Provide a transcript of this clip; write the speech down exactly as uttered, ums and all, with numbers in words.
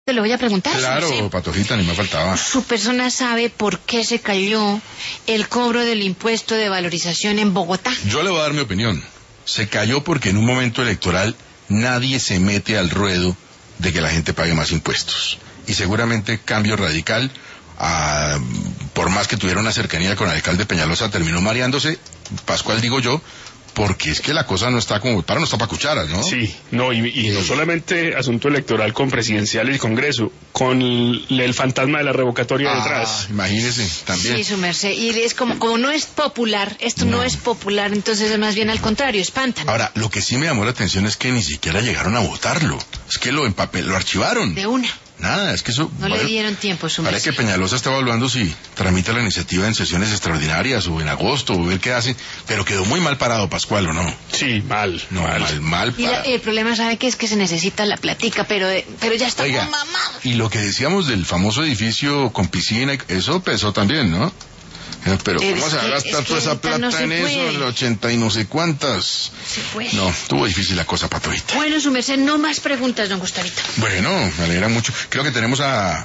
Te lo voy a preguntar. Claro, sí. Patojita, ni me faltaba. ¿Su persona sabe por qué se cayó el cobro del impuesto de valorización en Bogotá? Yo le voy a dar mi opinión. Se cayó porque en un momento electoral nadie se mete al ruedo de que la gente pague más impuestos. Y seguramente Cambio Radical, a, por más que tuviera una cercanía con el alcalde Peñalosa, terminó mareándose, Pascual digo yo, porque es que la cosa no está como, para no está para cucharas, ¿no? Sí, no, y, y no solamente asunto electoral con presidencial y Congreso, con el, el fantasma de la revocatoria ah, detrás. Imagínese, también. Sí, su merced, y es como, como no es popular, esto no. no es popular, entonces es más bien al contrario, espantan. Ahora, lo que sí me llamó la atención es que ni siquiera llegaron a votarlo, es que lo empapel, lo archivaron. De una. Nada, es que eso... No vale, le dieron tiempo, su merced. Parece que Peñalosa está evaluando si tramita la iniciativa en sesiones extraordinarias o en agosto, o ver qué hace, pero quedó muy mal parado Pascual, ¿o no? Sí, mal. No, mal, mal, mal y la, el problema, ¿sabe qué? Es que se necesita la platica, pero pero ya está Oiga, mamado. Y lo que decíamos del famoso edificio con piscina, eso pesó también, ¿no? Pero ¿cómo es se va a gastar toda esa plata no en eso? El ochenta y no sé cuántas. Se puede. No, estuvo difícil la cosa, Patojita. Bueno, su merced, no más preguntas, don Gustavito. Bueno, me alegra mucho. Creo que tenemos a